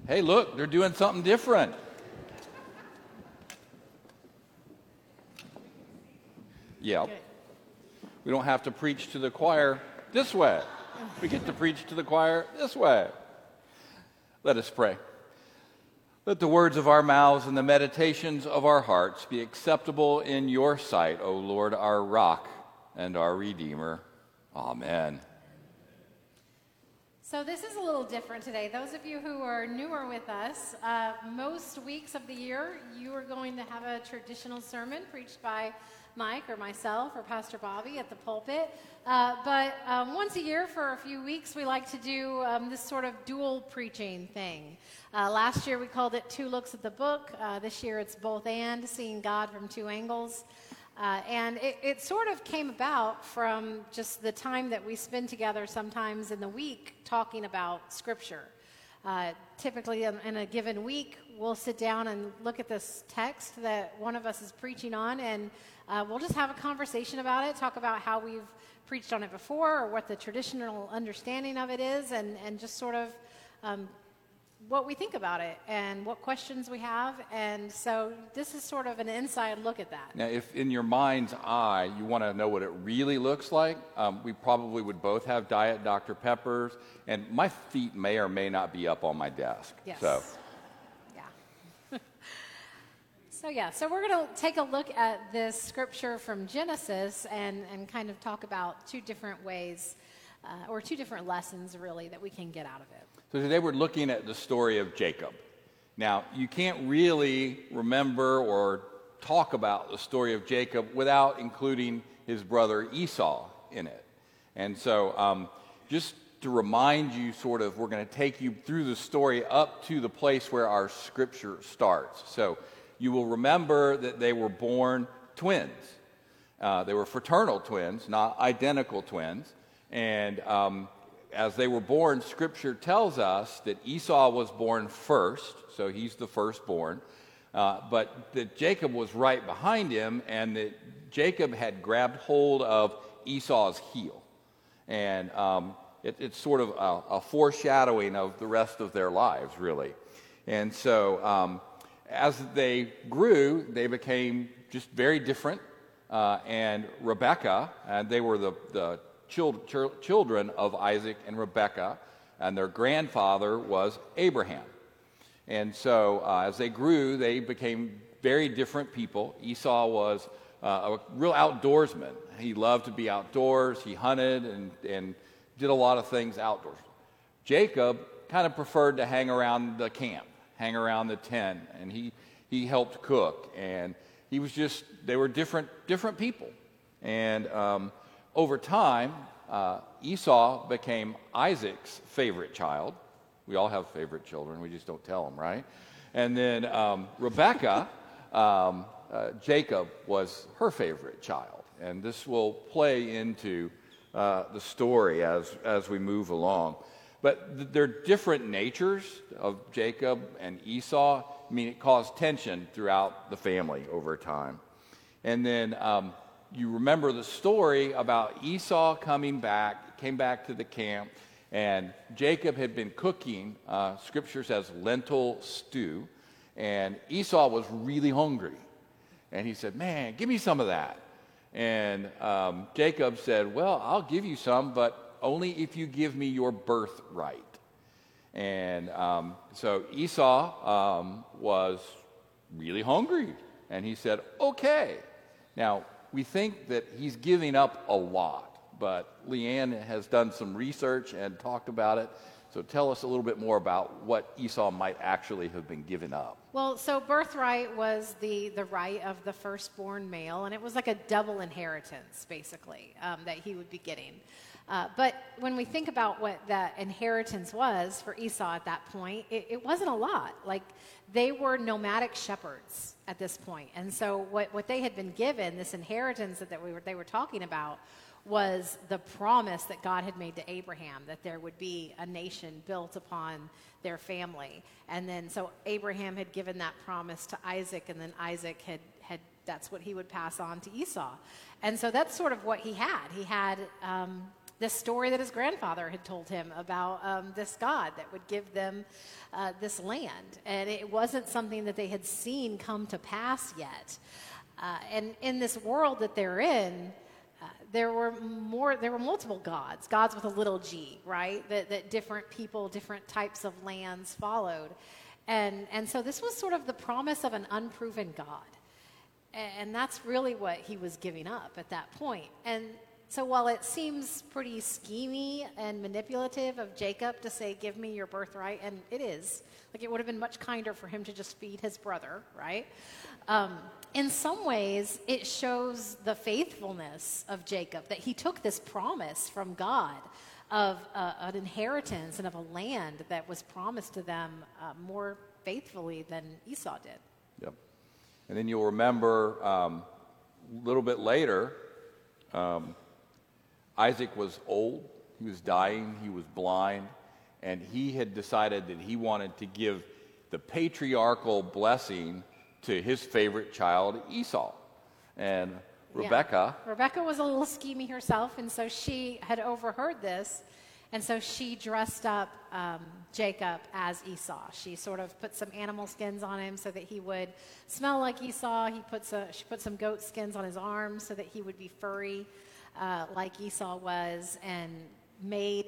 Hey, look, they're doing something different. Yeah. We don't have to preach to the choir this way. We get to preach to the choir this way. Let us pray. Let the words of our mouths and the meditations of our hearts be acceptable in your sight, O Lord, our rock and our Redeemer. Amen. So this is a little different today. Those of you who are newer with us, most weeks of the year, you are going to have a traditional sermon preached by Mike or myself or Pastor Bobby at the pulpit. But once a year for a few weeks, we like to do this sort of dual preaching thing. Last year we called it Two Looks at the Book. This year it's both and, seeing God from two angles. And it sort of came about from just the time that we spend together sometimes in the week talking about Scripture. Typically in a given week, we'll sit down and look at this text that one of us is preaching on, and we'll just have a conversation about it, talk about how we've preached on it before or what the traditional understanding of it is, and just sort of what we think about it and what questions we have. And so this is sort of an inside look at that. Now, if in your mind's eye you want to know what it really looks like, we probably would both have Diet Dr. Peppers, and my feet may or may not be up on my desk. Yes. So. So we're going to take a look at this scripture from Genesis and kind of talk about two different ways, or two different lessons, really, that we can get out of it. So today we're looking at the story of Jacob. Now, you can't really remember or talk about the story of Jacob without including his brother Esau in it. And so just to remind you sort of, we're going to take you through the story up to the place where our scripture starts. So you will remember that they were born twins. They were fraternal twins, not identical twins. And as they were born, Scripture tells us that Esau was born first, so he's the firstborn, but that Jacob was right behind him, and that Jacob had grabbed hold of Esau's heel. And it's sort of a foreshadowing of the rest of their lives, really. And so as they grew, they became just very different. And Rebekah, and they were the children of Isaac and Rebekah, and their grandfather was Abraham. And so as they grew, they became very different people. Esau was a real outdoorsman. He loved to be outdoors. He hunted and did a lot of things outdoors. Jacob kind of preferred to hang around the camp, hang around the tent, and he helped cook. And he was just, they were different people. And over time, Esau became Isaac's favorite child. We all have favorite children. We just don't tell them, right? And then Rebekah, Jacob was her favorite child. And this will play into the story as we move along. But their different natures of Jacob and Esau, I mean, it caused tension throughout the family over time. And then you remember the story about Esau came back to the camp, and Jacob had been cooking, Scripture says, lentil stew, and Esau was really hungry. And he said, man, give me some of that. And Jacob said, well, I'll give you some, but only if you give me your birthright. And so Esau was really hungry, and he said, okay. Now, we think that he's giving up a lot, but Leanne has done some research and talked about it. So tell us a little bit more about what Esau might actually have been giving up. Well, so birthright was the right of the firstborn male, and it was like a double inheritance, basically, that he would be getting. But when we think about what that inheritance was for Esau at that point, it wasn't a lot. Like, they were nomadic shepherds at this point. And so what they had been given, this inheritance that they were talking about, was the promise that God had made to Abraham, that there would be a nation built upon their family. And then so Abraham had given that promise to Isaac, and then Isaac had that's what he would pass on to Esau. And so that's sort of what he had. He had this story that his grandfather had told him about this God that would give them this land. And it wasn't something that they had seen come to pass yet. And in this world that they're in, there were multiple gods with a little g, right? That different people, different types of lands followed. And so this was sort of the promise of an unproven God. And that's really what he was giving up at that point. And so while it seems pretty schemy and manipulative of Jacob to say, give me your birthright, and it is, like it would have been much kinder for him to just feed his brother, right? In some ways, it shows the faithfulness of Jacob, that he took this promise from God of an inheritance and of a land that was promised to them more faithfully than Esau did. Yep. And then you'll remember a little bit later, Isaac was old, he was dying, he was blind, and he had decided that he wanted to give the patriarchal blessing to his favorite child, Esau. And Rebekah was a little schemy herself, and so she had overheard this, and so she dressed up Jacob as Esau. She sort of put some animal skins on him so that he would smell like Esau. She put some goat skins on his arms so that he would be furry like Esau was, and made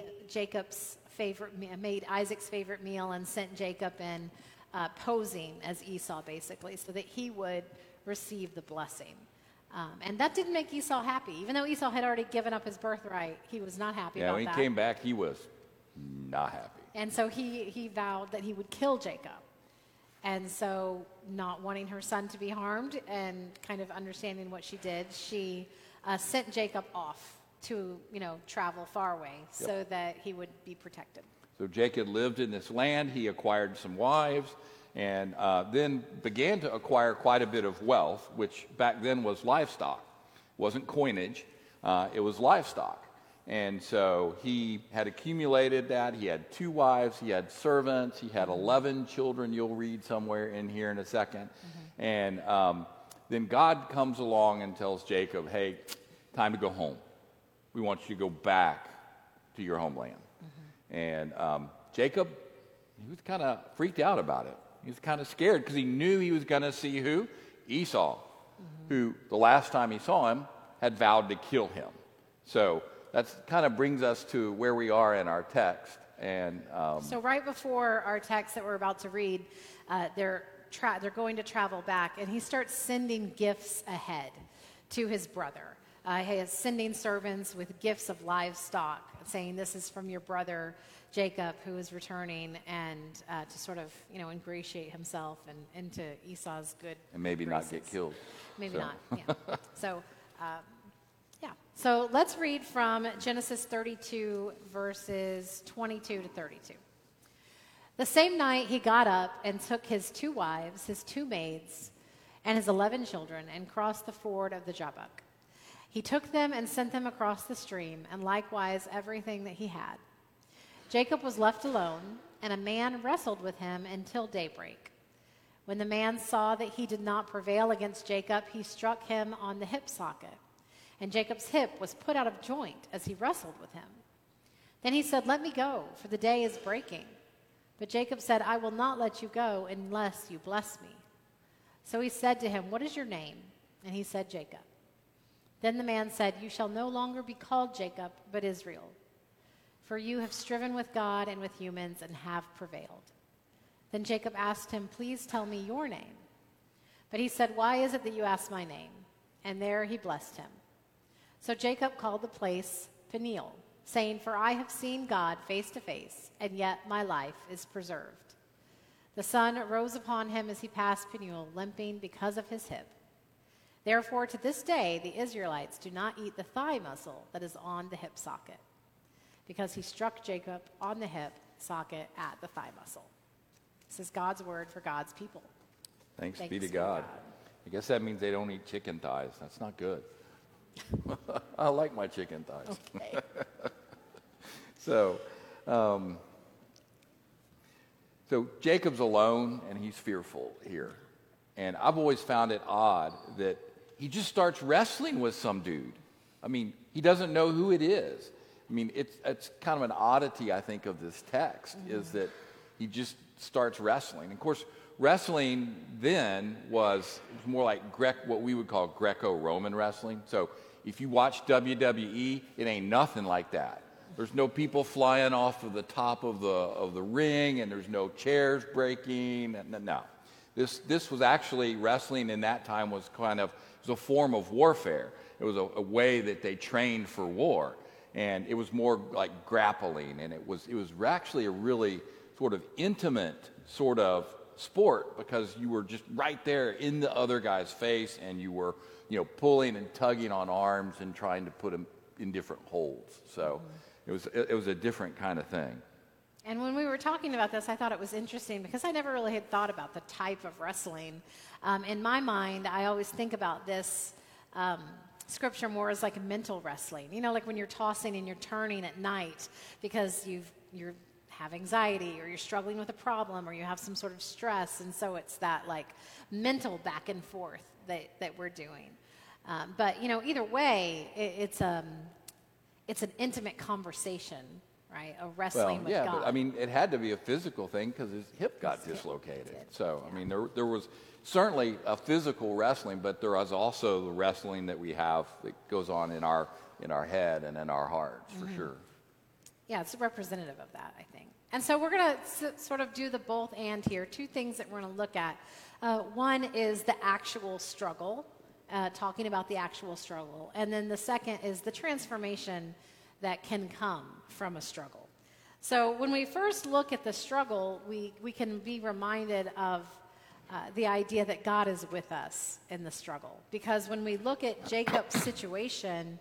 Isaac's favorite meal and sent Jacob in posing as Esau, basically, so that he would receive the blessing. And that didn't make Esau happy. Even though Esau had already given up his birthright, he was not happy about that. Yeah, when he came back, he was not happy. And so he vowed that he would kill Jacob. And so, not wanting her son to be harmed and kind of understanding what she did, she sent Jacob off to, travel far away so that he would be protected. So Jacob lived in this land. He acquired some wives, and then began to acquire quite a bit of wealth, which back then was livestock. It wasn't coinage, it was livestock. And so he had accumulated that. He had 2 wives, he had servants, he had 11 children, you'll read somewhere in here in a second. Mm-hmm. And then God comes along and tells Jacob, hey, time to go home. We want you to go back to your homeland. Mm-hmm. And Jacob, he was kind of freaked out about it. He was kind of scared because he knew he was going to see who? Esau, mm-hmm. who the last time he saw him had vowed to kill him. So that kind of brings us to where we are in our text. And so right before our text that we're about to read, they're going to travel back, and he starts sending gifts ahead to his brother. He is sending servants with gifts of livestock, saying, this is from your brother Jacob, who is returning, and to sort of, ingratiate himself and into Esau's good and maybe graces. Not get killed. Maybe not, yeah. So, So let's read from Genesis 32, verses 22 to 32. The same night he got up and took his 2 wives, his 2 maids, and his 11 children, and crossed the ford of the Jabbok. He took them and sent them across the stream, and likewise everything that he had. Jacob was left alone, and a man wrestled with him until daybreak. When the man saw that he did not prevail against Jacob, he struck him on the hip socket, and Jacob's hip was put out of joint as he wrestled with him. Then he said, let me go, for the day is breaking. But Jacob said, I will not let you go unless you bless me. So he said to him, what is your name? And he said, Jacob. Then the man said, you shall no longer be called Jacob, but Israel. For you have striven with God and with humans and have prevailed. Then Jacob asked him, please tell me your name. But he said, why is it that you ask my name? And there he blessed him. So Jacob called the place Peniel, saying, for I have seen God face to face, and yet my life is preserved. The sun rose upon him as he passed Peniel, limping because of his hip. Therefore, to this day, the Israelites do not eat the thigh muscle that is on the hip socket, because he struck Jacob on the hip socket at the thigh muscle. This is God's word for God's people. Thanks be to God. I guess that means they don't eat chicken thighs. That's not good. I like my chicken thighs. Okay. So Jacob's alone, and he's fearful here. And I've always found it odd that he just starts wrestling with some dude. I mean, he doesn't know who it is. I mean, it's kind of an oddity, I think, of this text, is that he just starts wrestling. Of course, wrestling then was more like what we would call Greco-Roman wrestling. So if you watch WWE, it ain't nothing like that. There's no people flying off of the top of the ring, and there's no chairs breaking. No. This was actually, wrestling in that time was it was a form of warfare. It was a way that they trained for war. And it was more like grappling, and it was actually a really sort of intimate sort of sport, because you were just right there in the other guy's face, and you were, pulling and tugging on arms and trying to put them in different holds. So it was a different kind of thing. And when we were talking about this, I thought it was interesting because I never really had thought about the type of wrestling. In my mind, I always think about this scripture more as like a mental wrestling. Like when you're tossing and you're turning at night because you have anxiety, or you're struggling with a problem, or you have some sort of stress, and so it's that like mental back and forth that we're doing. But either way, it's an intimate conversation, right? A wrestling with God. But I mean, it had to be a physical thing because his hip got dislocated. So I mean, there was certainly a physical wrestling, but there was also the wrestling that we have that goes on in our head and in our hearts, for sure. Yeah, it's representative of that, I think. And so we're going to sort of do the both and here. Two things that we're going to look at. One is the actual struggle, talking about the actual struggle. And then the second is the transformation that can come from a struggle. So when we first look at the struggle, we can be reminded of the idea that God is with us in the struggle. Because when we look at Jacob's situation,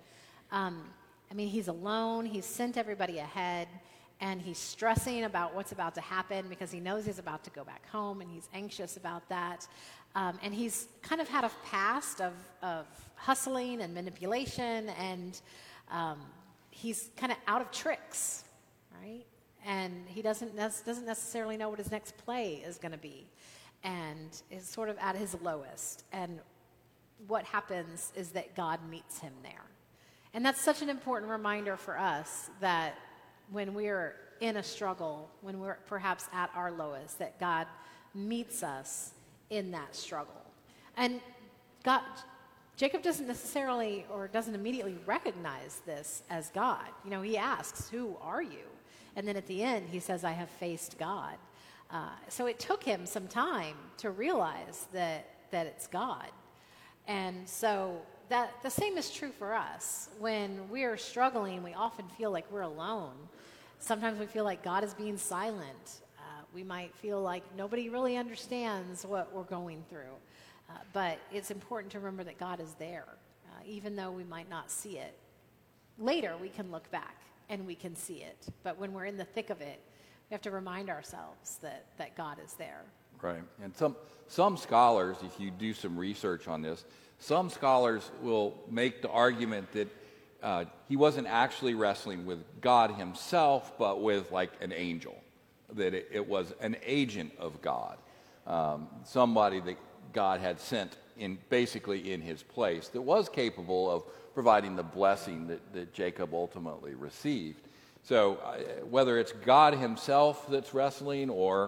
he's alone, he's sent everybody ahead, and he's stressing about what's about to happen because he knows he's about to go back home, and he's anxious about that. And he's kind of had a past of hustling and manipulation, and he's kind of out of tricks, right? And he doesn't necessarily know what his next play is going to be, and is sort of at his lowest. And what happens is that God meets him there. And that's such an important reminder for us that when we're in a struggle, when we're perhaps at our lowest, that God meets us in that struggle. And Jacob doesn't necessarily or doesn't immediately recognize this as God. He asks, "Who are you?" And then at the end, he says, "I have faced God." So it took him some time to realize that it's God. And so that the same is true for us. When we're struggling, we often feel like we're alone. Sometimes we feel like God is being silent. We might feel like nobody really understands what we're going through. But it's important to remember that God is there, even though we might not see it. Later, we can look back and we can see it. But when we're in the thick of it, we have to remind ourselves that God is there. Right. And some scholars, if you do some research on this, some scholars will make the argument that he wasn't actually wrestling with God himself, but with like an angel, that it was an agent of God, somebody that God had sent basically in his place that was capable of providing the blessing that Jacob ultimately received. So whether it's God himself that's wrestling or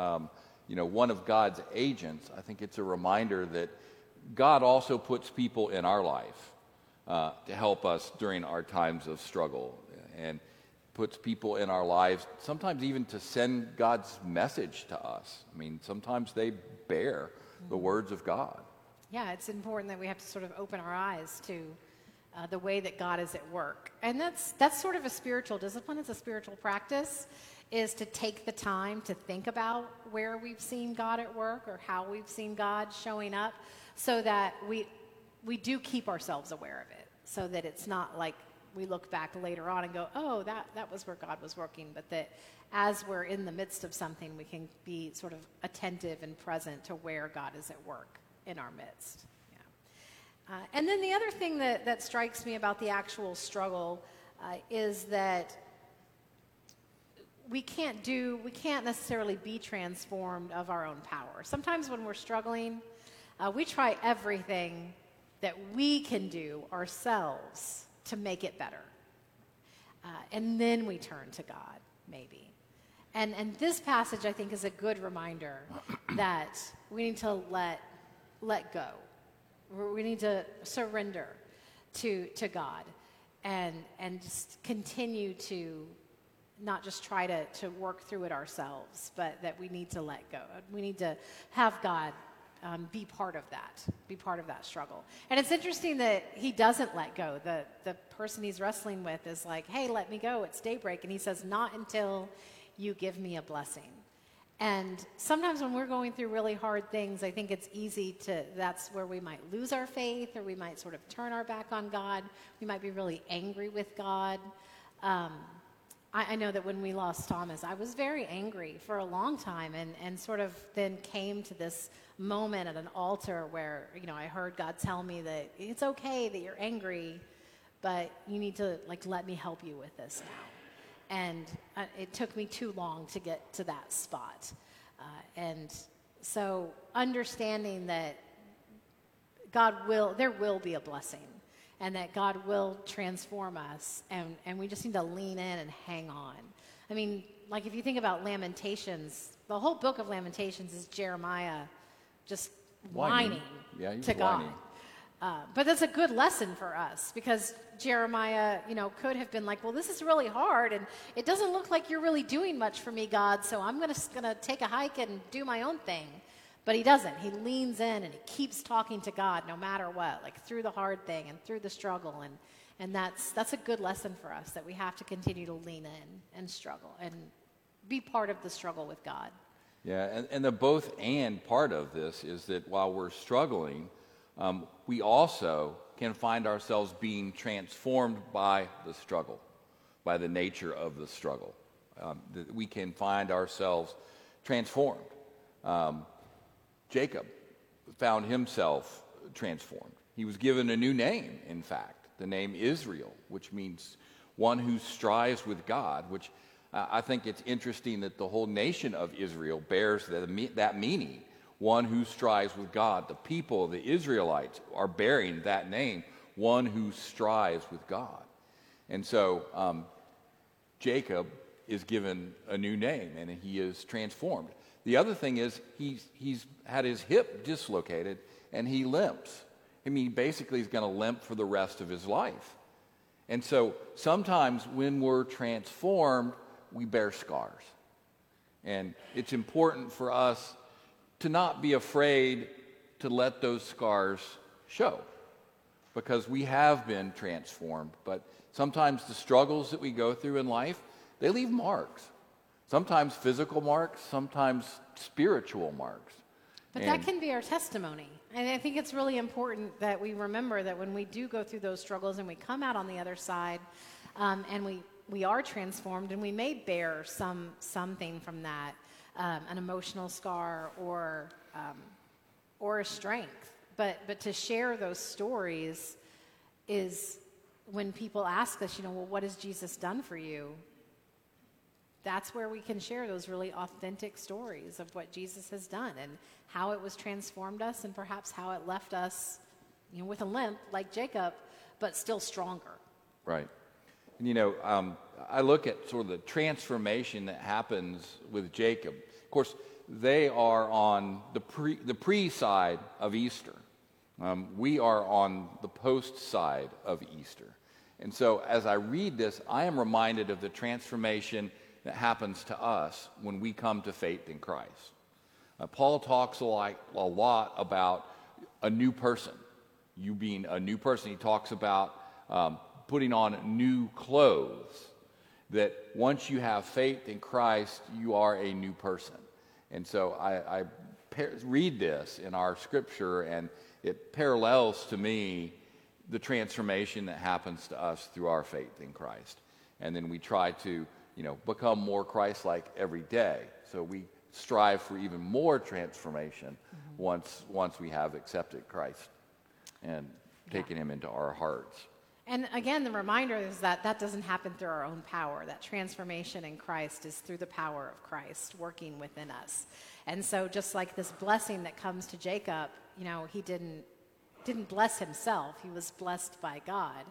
one of God's agents, I think it's a reminder that God also puts people in our life to help us during our times of struggle, and puts people in our lives sometimes even to send God's message to us. I mean, sometimes they bear the words of God. Yeah, it's important that we have to sort of open our eyes to the way that God is at work. And that's sort of a spiritual discipline. It's a spiritual practice, is to take the time to think about where we've seen God at work or how we've seen God showing up, so that we do keep ourselves aware of it, so that it's not like we look back later on and go, oh, that was where God was working, but that as we're in the midst of something, we can be sort of attentive and present to where God is at work in our midst. Yeah. And then the other thing that strikes me about the actual struggle is that we can't necessarily be transformed of our own power. Sometimes when we're struggling, we try everything that we can do ourselves to make it better. and then we turn to God, maybe. And this passage, I think, is a good reminder that we need to let go. We need to surrender to God and just continue to not just try to work through it ourselves, but that we need to let go. We need to have God be part of that struggle. And it's interesting that he doesn't let go. The person he's wrestling with is like, hey, let me go. It's daybreak. And he says, not until you give me a blessing. And sometimes when we're going through really hard things, I think it's easy that's where we might lose our faith, or we might sort of turn our back on God. We might be really angry with God. I know that when we lost Thomas, I was very angry for a long time, and sort of then came to this moment at an altar where, I heard God tell me that it's okay that you're angry, but you need to let me help you with this now. And it took me too long to get to that spot. And so understanding that there will be a blessing, and that God will transform us, and we just need to lean in and hang on. I mean, if you think about Lamentations, the whole book of Lamentations is Jeremiah just whining to God. But that's a good lesson for us, because Jeremiah, could have been like, well, this is really hard, and it doesn't look like you're really doing much for me, God, so I'm gonna take a hike and do my own thing. But he doesn't. He leans in and he keeps talking to God no matter what, through the hard thing and through the struggle. And that's a good lesson for us, that we have to continue to lean in and struggle and be part of the struggle with God. Yeah, and the both and part of this is that while we're struggling, we also can find ourselves being transformed by the struggle, by the nature of the struggle. We can find ourselves transformed. Jacob found himself transformed. He was given a new name, in fact, the name Israel, which means one who strives with God, which I think it's interesting that the whole nation of Israel bears that meaning. One who strives with God. The people, the Israelites, are bearing that name, one who strives with God. And so Jacob is given a new name, and he is transformed. The other thing is he's had his hip dislocated, and he limps. I mean, basically he's going to limp for the rest of his life. And so sometimes when we're transformed, we bear scars. And it's important for us to not be afraid to let those scars show, because we have been transformed. But sometimes the struggles that we go through in life, they leave marks. Sometimes physical marks, sometimes spiritual marks. But that can be our testimony. And I think it's really important that we remember that when we do go through those struggles and we come out on the other side, and we are transformed, and we may bear something from that, an emotional scar or a strength. But to share those stories is when people ask us, well, what has Jesus done for you? That's where we can share those really authentic stories of what Jesus has done and how it was transformed us, and perhaps how it left us, with a limp like Jacob, but still stronger. Right. And I look at sort of the transformation that happens with Jacob. Of course, they are on the pre side of Easter. We are on the post side of Easter. And so as I read this, I am reminded of the transformation that happens to us when we come to faith in Christ. Paul talks a lot about a new person, you being a new person. He talks about putting on new clothes, that once you have faith in Christ, you are a new person. And so I read this in our scripture, and it parallels to me the transformation that happens to us through our faith in Christ. And then we try to become more Christ-like every day. So we strive for even more transformation once we have accepted Christ and taken him into our hearts. And again, the reminder is that doesn't happen through our own power. That transformation in Christ is through the power of Christ working within us. And so just like this blessing that comes to Jacob, he didn't bless himself. He was blessed by God.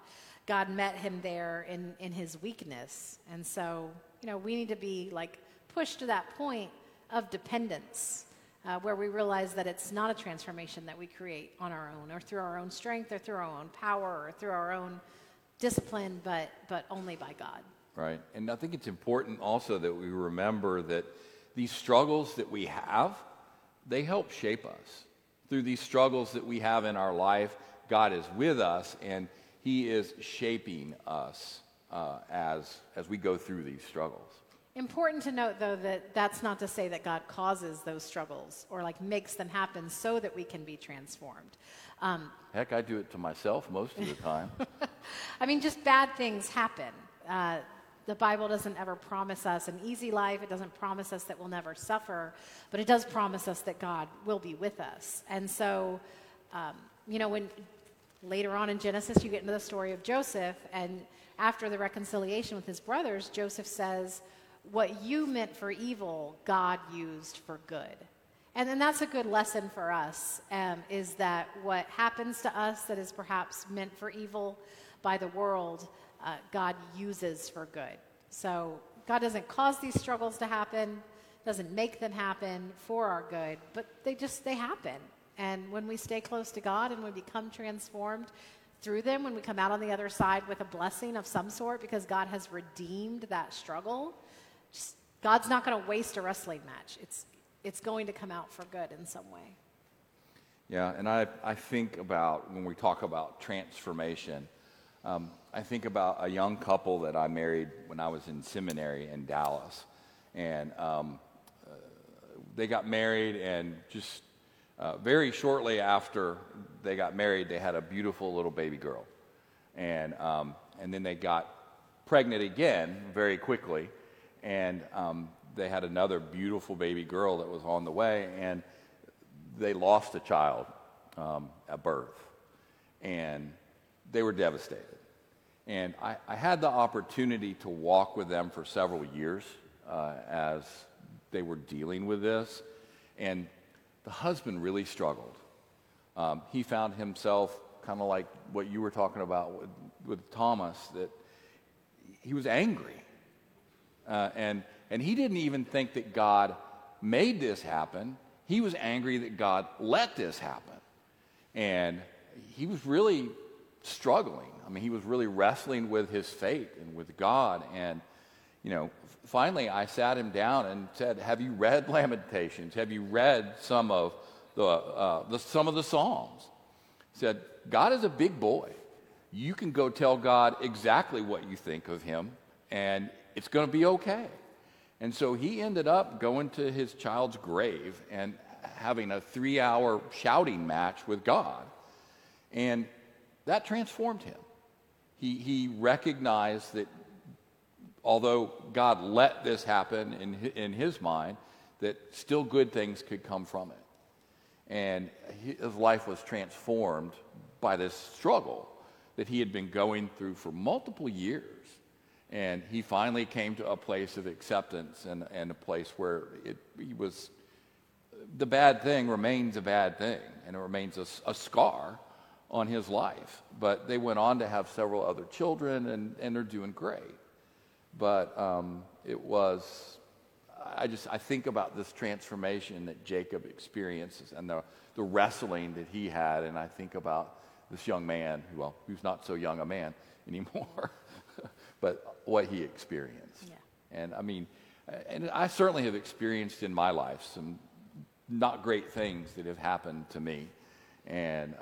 God met him there in his weakness. And so, we need to be like pushed to that point of dependence, where we realize that it's not a transformation that we create on our own or through our own strength or through our own power or through our own discipline, but only by God. Right. And I think it's important also that we remember that these struggles that we have, they help shape us. Through these struggles that we have in our life, God is with us, and he is shaping us as we go through these struggles. Important to note, though, that that's not to say that God causes those struggles or like makes them happen so that we can be transformed. Heck, I do it to myself most of the time. I mean, just bad things happen. The Bible doesn't ever promise us an easy life. It doesn't promise us that we'll never suffer, but it does promise us that God will be with us. And so, when later on in Genesis, you get into the story of Joseph, and after the reconciliation with his brothers, Joseph says, what you meant for evil, God used for good. And then that's a good lesson for us, is that what happens to us that is perhaps meant for evil by the world, God uses for good. So God doesn't cause these struggles to happen, doesn't make them happen for our good, but they happen. And when we stay close to God and we become transformed through them, when we come out on the other side with a blessing of some sort because God has redeemed that struggle, God's not going to waste a wrestling match. It's going to come out for good in some way. Yeah, and I think about, when we talk about transformation, I think about a young couple that I married when I was in seminary in Dallas. And they got married, and just very shortly after they got married, they had a beautiful little baby girl. And then they got pregnant again very quickly, and they had another beautiful baby girl that was on the way, and they lost a child at birth. And they were devastated. And I had the opportunity to walk with them for several years as they were dealing with this. And the husband really struggled. He found himself kind of like what you were talking about with Thomas, that he was angry. And he didn't even think that God made this happen. He was angry that God let this happen. And he was really struggling. I mean, he was really wrestling with his fate and with God. And, finally I sat him down and said, have you read Lamentations? Have you read some of the Psalms? He said, God is a big boy. You can go tell God exactly what you think of him, and it's going to be okay. And so he ended up going to his child's grave and having a 3-hour shouting match with God. And that transformed him. He recognized that although God let this happen in his mind, that still good things could come from it. And his life was transformed by this struggle that he had been going through for multiple years. And he finally came to a place of acceptance and a place where the bad thing remains a bad thing, and it remains a scar on his life. But they went on to have several other children, and they're doing great. But I think about this transformation that Jacob experiences and the wrestling that he had, and I think about this young man, who's not so young a man anymore, but what he experienced. Yeah. And I mean, and I certainly have experienced in my life some not great things that have happened to me, and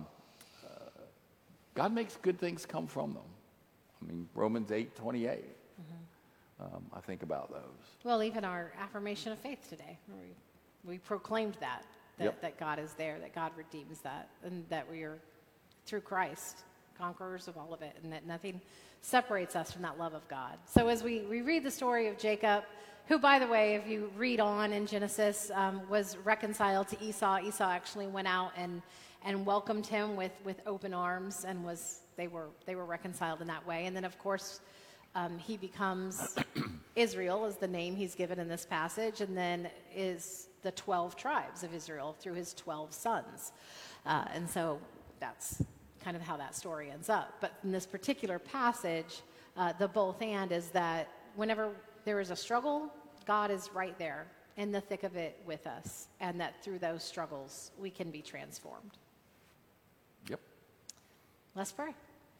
God makes good things come from them. I mean, Romans 8:28. I think about those. Well, even our affirmation of faith today, we proclaimed that God is there, that God redeems that, and that we are, through Christ, conquerors of all of it, and that nothing separates us from that love of God. So as we read the story of Jacob, who, by the way, if you read on in Genesis, was reconciled to Esau. Esau actually went out and welcomed him with open arms, and they were reconciled in that way. And then, of course, he becomes Israel, is the name he's given in this passage, and then is the 12 tribes of Israel through his 12 sons. And so that's kind of how that story ends up. But in this particular passage, the both and is that whenever there is a struggle, God is right there in the thick of it with us, and that through those struggles, we can be transformed. Yep. Let's pray.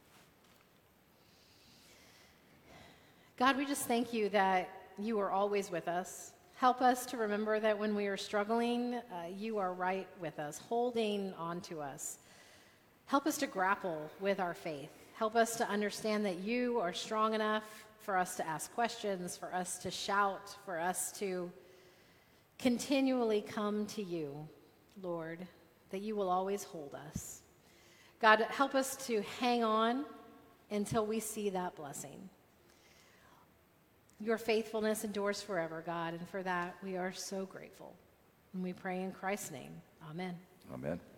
God, we just thank you that you are always with us. Help us to remember that when we are struggling, you are right with us, holding on to us. Help us to grapple with our faith. Help us to understand that you are strong enough for us to ask questions, for us to shout, for us to continually come to you, Lord, that you will always hold us. God, help us to hang on until we see that blessing. Your faithfulness endures forever, God, and for that we are so grateful. And we pray in Christ's name. Amen. Amen.